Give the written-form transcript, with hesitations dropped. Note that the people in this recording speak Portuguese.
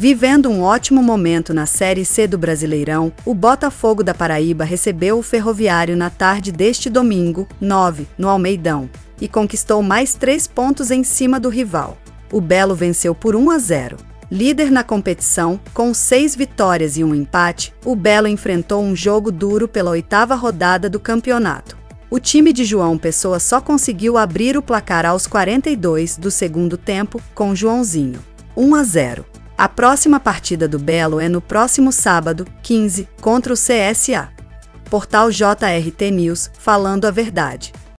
Vivendo um ótimo momento na Série C do Brasileirão, o Botafogo da Paraíba recebeu o Ferroviário na tarde deste domingo, 9, no Almeidão, e conquistou mais 3 pontos em cima do rival. O Belo venceu por 1-0. Líder na competição, com 6 vitórias e um empate, o Belo enfrentou um jogo duro pela 8ª rodada do campeonato. O time de João Pessoa só conseguiu abrir o placar aos 42 do segundo tempo, com Joãozinho. 1-0. A próxima partida do Belo é no próximo sábado, 15, contra o CSA. Portal JRT News, falando a verdade.